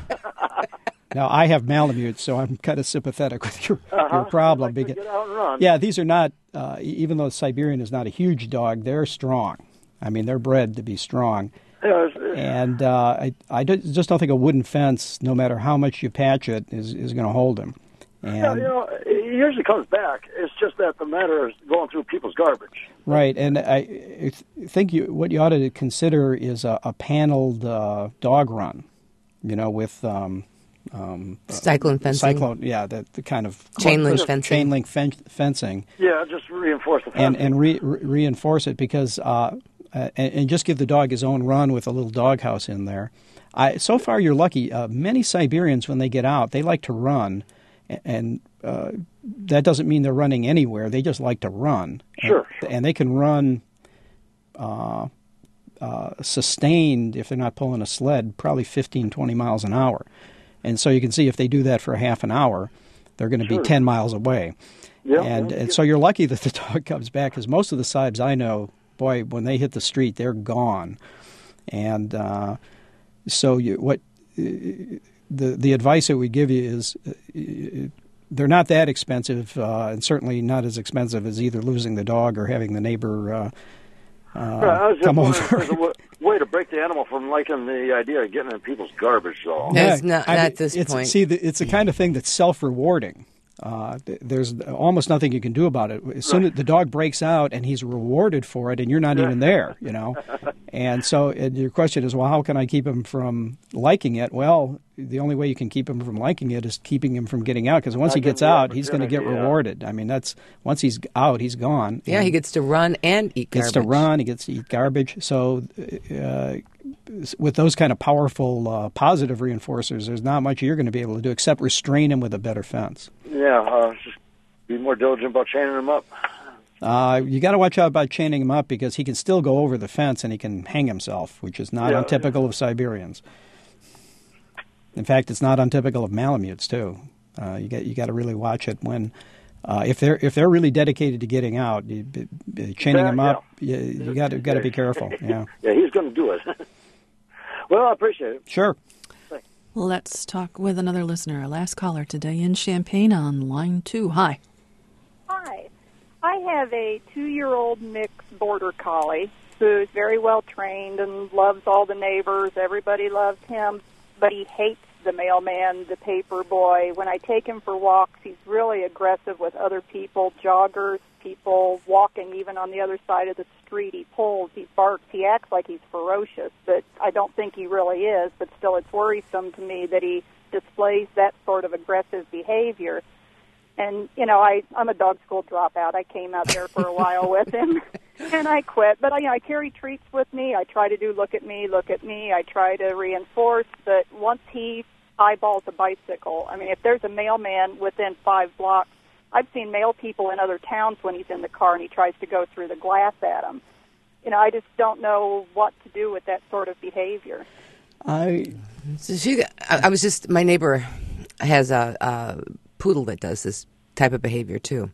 Now, I have Malamute, so I'm kind of sympathetic with your, uh-huh. your problem. Like because, get out and run. Yeah, these are not, uh, even though Siberian is not a huge dog, they're strong. I mean, they're bred to be strong. Yeah, it's, it's, and uh, I, I just don't think a wooden fence, no matter how much you patch it, is, is going to hold him. And, yeah, you know, he usually comes back. It's just that the matter is going through people's garbage. Right, and I think you, what you ought to consider is a, a paneled uh, dog run, you know, with um, um, cyclone uh, fencing. Cyclone, yeah, the, the kind of chain link just, fencing. Chain link fen- fencing. Yeah, just reinforce the fencing. And, and re- re- reinforce it because, uh, uh, and, and just give the dog his own run with a little doghouse in there. I, so far, you're lucky. Uh, many Siberians, when they get out, they like to run. And uh, that doesn't mean they're running anywhere. They just like to run. Sure. And, and they can run uh, uh, sustained, if they're not pulling a sled, probably fifteen, twenty miles an hour. And so you can see if they do that for a half an hour, they're going to sure. be ten miles away. Yeah, and, yeah, and yeah. so you're lucky that the dog comes back, because most of the Sibes I know, boy, when they hit the street, they're gone. And uh, so you, what... Uh, The the advice that we give you is uh, they're not that expensive, uh, and certainly not as expensive as either losing the dog or having the neighbor uh, uh, right, I was just come wondering over. if there's a w- way to break the animal from liking the idea of getting in people's garbage. So. No, it's not, I not mean, at this it's, point. See, the, it's the kind of thing that's self-rewarding. Uh, there's almost nothing you can do about it. As soon as the dog breaks out and he's rewarded for it, and you're not even there, you know. And so and your question is, well, how can I keep him from liking it? Well, the only way you can keep him from liking it is keeping him from getting out, because once Not he gets giving the out, he's going to get opportunity, yeah. rewarded. I mean, that's once he's out, he's gone. Yeah, And he gets to run and eat garbage. gets to run. He gets to eat garbage. So uh, with those kind of powerful uh, positive reinforcers, there's not much you're going to be able to do except restrain him with a better fence. Yeah, uh, just be more diligent about chaining him up. Uh, you got to watch out about chaining him up, because he can still go over the fence and he can hang himself, which is not Yeah, untypical of Siberians. In fact, it's not untypical of Malamutes too. Uh, you get you got to really watch it when uh, if they're if they're really dedicated to getting out, you, you, chaining Yeah, them up. yeah. You, you got to got to be careful. Yeah. Yeah, he's going to do it. Well, I appreciate it. Sure. Let's talk with another listener. Our last caller today in Champaign on line two. Hi. Hi. I have a two-year-old mixed border collie who's very well trained and loves all the neighbors. Everybody loves him, but he hates the mailman, the paper boy. When I take him for walks, he's really aggressive with other people, joggers, people walking even on the other side of the street. He pulls, he barks, he acts like he's ferocious, but I don't think he really is. But still, it's worrisome to me that he displays that sort of aggressive behavior. And, you know, I, I'm a dog school dropout. I came out there for a while with him, and I quit. But, I, you know, I carry treats with me. I try to do look at me, look at me. I try to reinforce. But once he eyeballs a bicycle, I mean, if there's a mailman within five blocks, I've seen mail people in other towns when he's in the car and he tries to go through the glass at them. You know, I just don't know what to do with that sort of behavior. I, So she, I, I was just, my neighbor has a, a poodle that does this type of behavior too.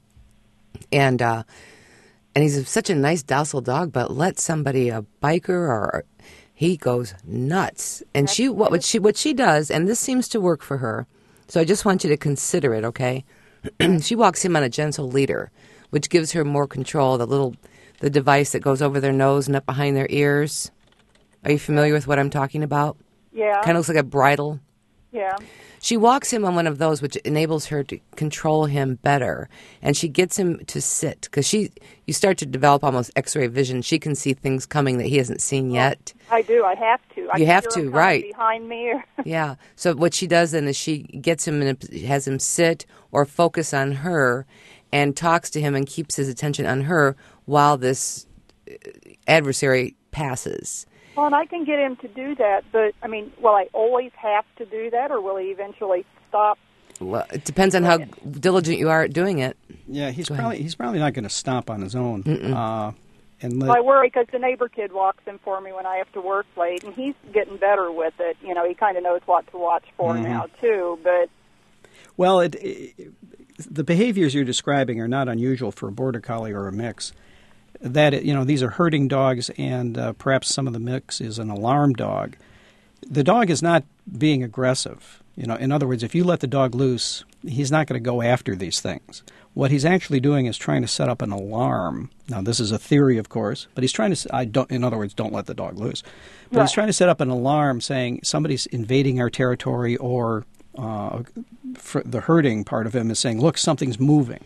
And, uh, and he's such a nice, docile dog, but let somebody, a biker or, he goes nuts. And she, what would she, what she does, and this seems to work for her, so I just want you to consider it, okay? She walks him on a gentle leader, which gives her more control, the little, the device that goes over their nose and up behind their ears. Are you familiar with what I'm talking about? Yeah. Kind of looks like a bridle. Yeah. She walks him on one of those, which enables her to control him better. And she gets him to sit, because she, you start to develop almost X-ray vision. She can see things coming that he hasn't seen yet. I do. I have to. I You can have hear to, him coming right. behind me. Or Yeah. So what she does then is she gets him, in a, has him sit or focus on her and talks to him and keeps his attention on her while this adversary passes. Well, and I can get him to do that, but, I mean, will I always have to do that, or will he eventually stop? Well, it depends on how diligent you are at doing it. yeah, he's Go ahead. probably he's probably not going to stop on his own. Uh, and let, Well, I worry because the neighbor kid walks in for me when I have to work late, and he's getting better with it. You know, he kind of knows what to watch for Mhm. now, too, but... Well, it, it, the behaviors you're describing are not unusual for a border collie or a mix. That, you know, these are herding dogs, and uh, perhaps some of the mix is an alarm dog. The dog is not being aggressive. You know, in other words, if you let the dog loose, he's not going to go after these things. What he's actually doing is trying to set up an alarm. Now, this is a theory, of course, but he's trying to. I don't. In other words, don't let the dog loose. But Right. he's trying to set up an alarm, saying somebody's invading our territory, or uh, for the herding part of him is saying, "Look, something's moving."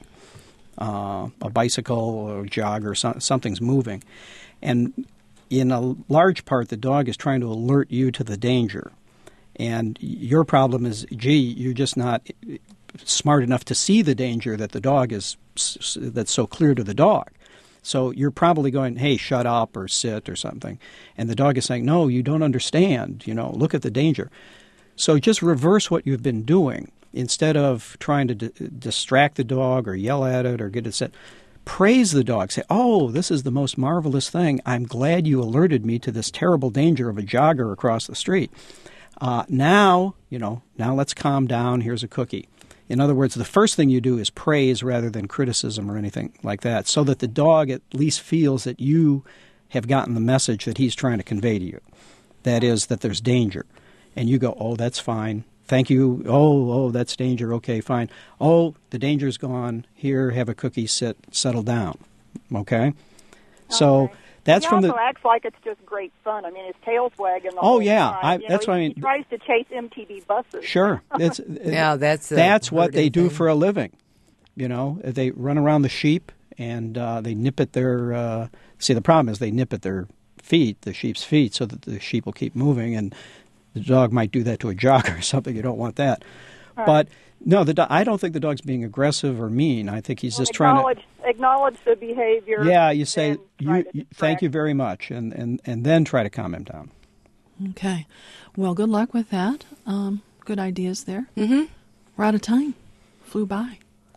Uh, a bicycle or a jog or so, something's moving. And in a large part, the dog is trying to alert you to the danger. And your problem is, gee, you're just not smart enough to see the danger that the dog is, that's so clear to the dog. So you're probably going, hey, shut up or sit or something. And the dog is saying, no, you don't understand. You know, look at the danger. So just reverse what you've been doing. Instead of trying to d- distract the dog or yell at it or get it set, praise the dog. Say, oh, this is the most marvelous thing. I'm glad you alerted me to this terrible danger of a jogger across the street. Uh, now, you know, now let's calm down. Here's a cookie. In other words, the first thing you do is praise rather than criticism or anything like that, so that the dog at least feels that you have gotten the message that he's trying to convey to you. That is, that there's danger. And you go, oh, that's fine. Thank you. Oh, oh, that's danger. Okay, fine. Oh, the danger's gone. Here, have a cookie. Sit, settle down. Okay? So Okay. that's he from also the. acts like it's just great fun. I mean, his tail's wagging the Oh, whole yeah. time. I- You that's know, what I he, mean. He tries to chase M T V buses. Sure. It's, Yeah, that's a that's what they herding do thing. for a living. You know, they run around the sheep and uh, they nip at their. Uh, see, the problem is they nip at their feet, the sheep's feet, so that the sheep will keep moving. And the dog might do that to a jogger or something. You don't want that. Right. But no, the do- I don't think the dog's being aggressive or mean. I think he's Well, just trying to. acknowledge, acknowledge the behavior. Yeah, you say, and try you, to you, thank distract. you very much, and, and, and then try to calm him down. Okay. Well, good luck with that. Um, good ideas there. Mm-hmm. We're out of time. Flew by.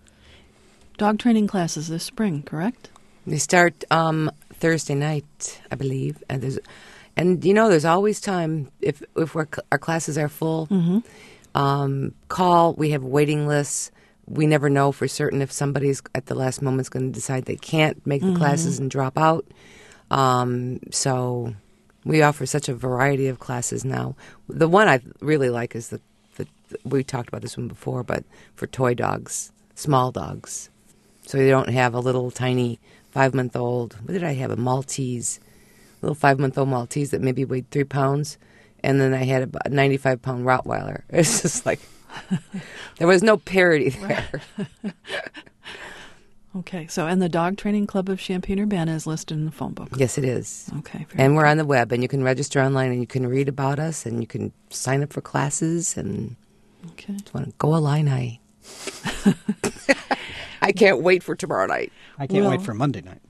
Dog training classes this spring, correct? They start um, Thursday night, I believe. And there's, And, you know, there's always time if if we're, our classes are full. Mm-hmm. Um, call. We have waiting lists. We never know for certain if somebody's at the last moment is going to decide they can't make the Mm-hmm. classes and drop out. Um, so we offer such a variety of classes now. The one I really like is the, the, the we talked about this one before, but for toy dogs, small dogs. So you don't have a little tiny five-month-old, what did I have, a Maltese, little five-month-old Maltese that maybe weighed three pounds. And then I had a ninety-five-pound Rottweiler. It's just like, there was no parity there. Okay, so, and the Dog Training Club of Champaign-Urbana is listed in the phone book. Yes, it is. Okay. Very And we're good. on the web, and you can register online, and you can read about us, and you can sign up for classes, and Okay. just want to go Illini. I can't wait for tomorrow night. I can't Well- wait for Monday night.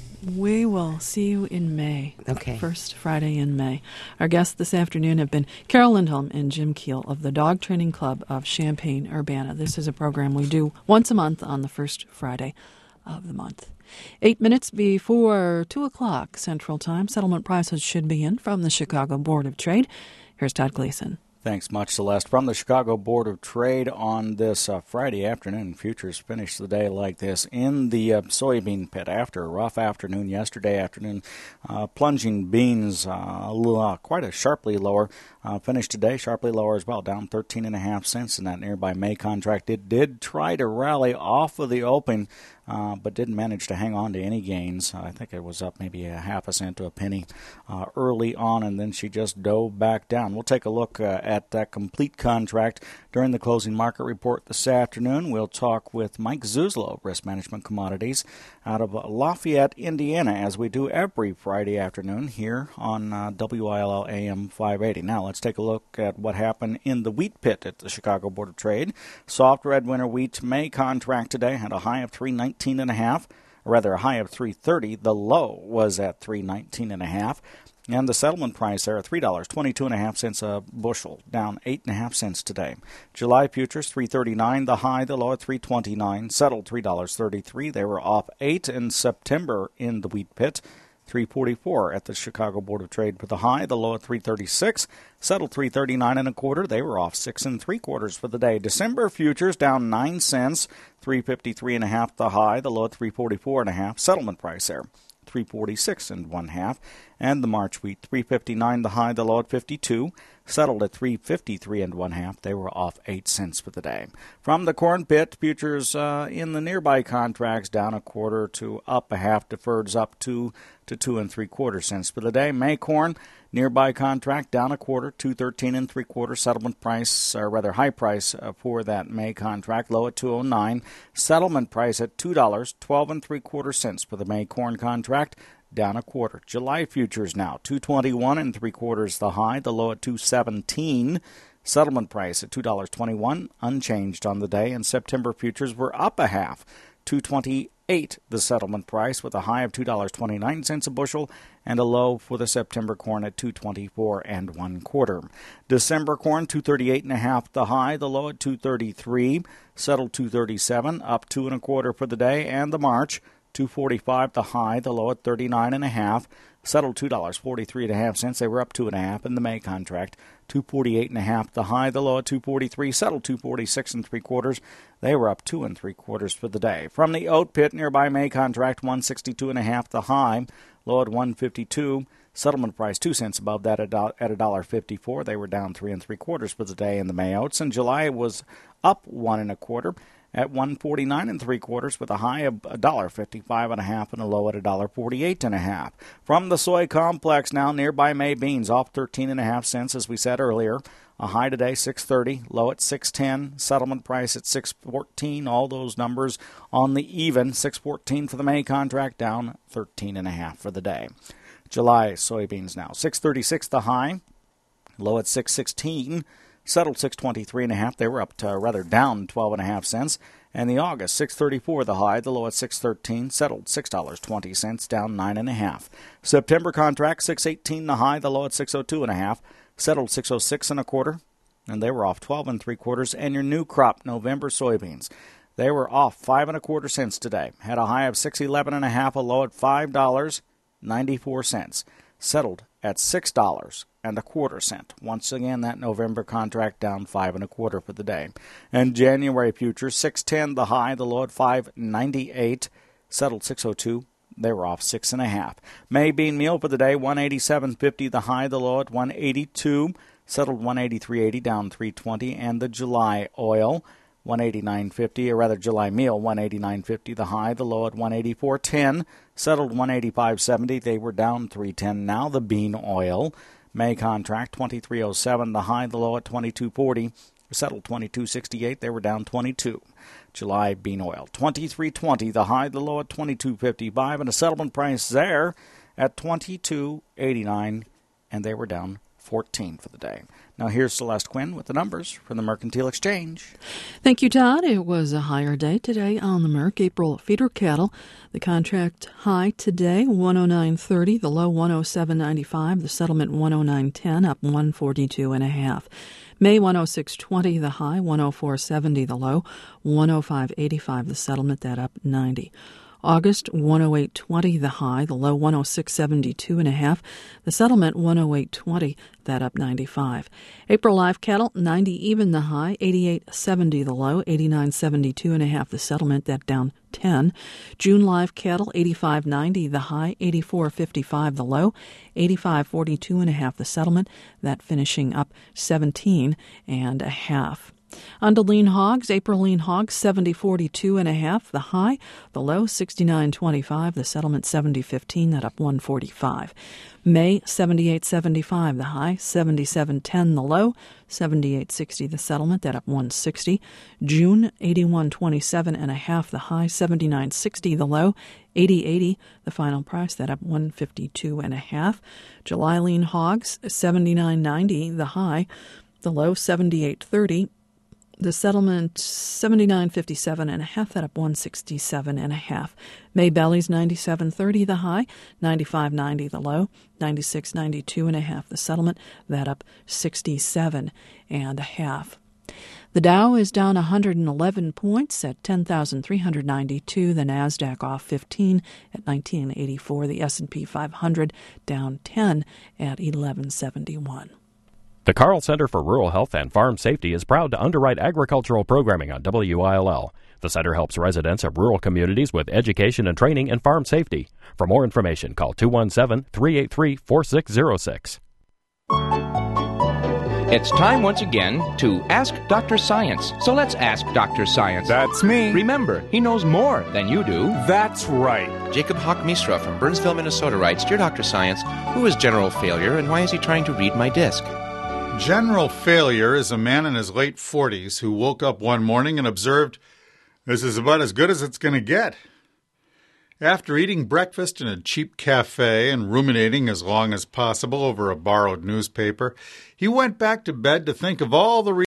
We will see you in May. Okay. First Friday in May. Our guests this afternoon have been Carol Lindholm and Jim Keel of the Dog Training Club of Champaign-Urbana. This is a program we do once a month on the first Friday of the month. Eight minutes before two o'clock Central Time. Settlement prices should be in from the Chicago Board of Trade. Here's Todd Gleason. Thanks much, Celeste. From the Chicago Board of Trade on this uh, Friday afternoon, futures finished the day like this in the uh, soybean pit after a rough afternoon yesterday afternoon. Uh, plunging beans, uh, a little, uh, quite a sharply lower. Uh, finished today sharply lower as well, down thirteen and a half cents in that nearby May contract. It did try to rally off of the open, uh, but didn't manage to hang on to any gains. I think it was up maybe a half a cent to a penny uh, early on, and then she just dove back down. We'll take a look uh, at that complete contract during the closing market report this afternoon. We'll talk with Mike Zuzlo of Risk Management Commodities out of Lafayette, Indiana, as we do every Friday afternoon here on uh, W I L L A M five eighty. Now let's take a look at what happened in the wheat pit at the Chicago Board of Trade. Soft red winter wheat May contract today had a high of three nineteen and a half, or rather a high of three thirty. The low was at three nineteen and a half. And the settlement price there at three dollars and twenty-two and a half cents a bushel, down eight and a half cents today. July futures three thirty-nine, the high, the low at three twenty-nine, settled three dollars and thirty-three cents. They were off eight in September in the wheat pit. three forty-four at the Chicago Board of Trade for the high, the low at three thirty-six, settled three thirty-nine and a quarter. They were off six and three quarters for the day. December futures down nine cents, three fifty-three and a half the high, the low at three forty-four and a half. Settlement price there, three forty-six and one half. And the March wheat three fifty-nine the high, the low at fifty-two, settled at three fifty-three and one half. They were off eight cents for the day. From the corn pit, futures uh, in the nearby contracts down a quarter to up a half. Deferreds up two to two and three quarter cents for the day. May corn nearby contract down a quarter, two thirteen and three quarter. Settlement price, or rather high price uh, for that May contract, low at two oh nine. Settlement price at two dollars and twelve and three quarter cents for the May corn contract, down a quarter. July futures now two twenty-one and three quarters the high, the low at two seventeen. Settlement price at two dollars and twenty-one, unchanged on the day. And September futures were up a half, two twenty-eight the settlement price, with a high of two dollars and twenty-nine cents a bushel and a low for the September corn at two twenty-four and one quarter. December corn two thirty-eight and a half the high, the low at two thirty-three, settled two thirty-seven, up two and a quarter for the day. And the March two forty-five the high, the low at thirty-nine and a half, settled two dollars and forty-three and a half cents. They were up two and a half in the May contract. two forty-eight and a half the high, the low at two forty-three, settled two forty-six and three quarters. They were up two and three quarters for the day. From the oat pit, nearby May contract one sixty-two and a half the high, low at one fifty-two. Settlement price two cents above that at a dollar fifty-four. They were down three and three quarters for the day in the May oats. And July was up one and a quarter at one forty-nine and three quarters, with a high of a dollar fifty-five and a half and a low at a dollar forty-eight and a half. From the soy complex now, nearby May beans off thirteen and a half cents, as we said earlier. A high today six thirty, low at six ten. Settlement price at six fourteen. All those numbers on the even. six fourteen for the May contract, down thirteen and a half for the day. July soybeans now six thirty-six the high, low at six sixteen. Settled six twenty-three and a half. They were up to rather down twelve and a half cents. And the August six thirty-four the high, the low at six thirteen, settled six dollars and twenty cents, down nine and a half. September contract six eighteen the high, the low at six oh two and a half, settled six oh six and a quarter, and they were off twelve and three quarters. And your new crop November soybeans, they were off five and a quarter cents today. Had a high of six eleven and a half, a low at five dollars and ninety-four cents. Settled at six dollars and a quarter cent. Once again, that November contract down five and a quarter for the day. And January futures, six ten the high, the low at five ninety-eight, settled six oh two. They were off six and a half. May bean meal for the day, one eighty-seven fifty the high, the low at one eighty-two, settled one eighty-three eighty, down three twenty. And the July oil, one eighty-nine fifty, or rather July meal, one eighty-nine fifty the high, the low at one eighty-four ten, settled one eighty-five seventy. They were down three ten. Now the bean oil, May contract twenty-three oh seven the high, the low at twenty-two forty, settled twenty-two sixty-eight. They were down twenty-two. July bean oil, twenty-three twenty the high, the low at twenty-two fifty-five, and a settlement price there at twenty-two eighty-nine, and they were down fourteen for the day. Now here's Celeste Quinn with the numbers from the Mercantile Exchange. Thank you, Todd. It was a higher day today on the Merc. April feeder cattle, the contract high today one oh nine thirty, the low one oh seven ninety-five, the settlement one oh nine ten, up one forty-two and a half. May one oh six twenty the high, one oh four seventy the low, one oh five eighty-five the settlement, that up ninety. August one oh eight twenty the high, the low one oh six seventy-two and a half, the settlement one oh eight twenty, that up ninety-five. April live cattle ninety even the high, eighty-eight seventy the low, eighty-nine seventy-two and a half the settlement, that down ten. June live cattle eighty-five ninety the high, eighty-four fifty-five the low, eighty-five forty-two and a half the settlement, that finishing up seventeen and a half. On to lean hogs, April lean hogs seventy forty-two and a half the high, the low sixty-nine twenty-five, the settlement seventy fifteen, that up one forty-five. May seventy-eight seventy-five the high, seventy-seven ten the low, seventy-eight sixty the settlement, that up one sixty. June eighty-one twenty-seven and a half the high, seventy-nine sixty the low, eighty eighty the final price, that up one fifty-two and a half. July lean hogs seventy-nine ninety the high, the low seventy-eight thirty. The settlement seventy-nine fifty-seven and a half, that up one sixty-seven and a half. May bellies ninety-seven thirty the high, ninety-five ninety the low, ninety-six ninety-two and a half the settlement, that up sixty-seven and a half. The Dow is down one hundred eleven points at ten thousand three hundred ninety-two. The Nasdaq off fifteen at nineteen eighty-four. The S and P five hundred down ten at eleven seventy-one. The Carl Center for Rural Health and Farm Safety is proud to underwrite agricultural programming on W I L L. The center helps residents of rural communities with education and training in farm safety. For more information, call two one seven, three eight three, four six zero six. It's time once again to Ask Doctor Science. So let's ask Doctor Science. That's me. Remember, he knows more than you do. That's right. Jacob Hawk-Misra from Burnsville, Minnesota writes, Dear Doctor Science, who is General Failure and why is he trying to read my disc? General Failure is a man in his late forties who woke up one morning and observed, this is about as good as it's going to get. After eating breakfast in a cheap cafe and ruminating as long as possible over a borrowed newspaper, he went back to bed to think of all the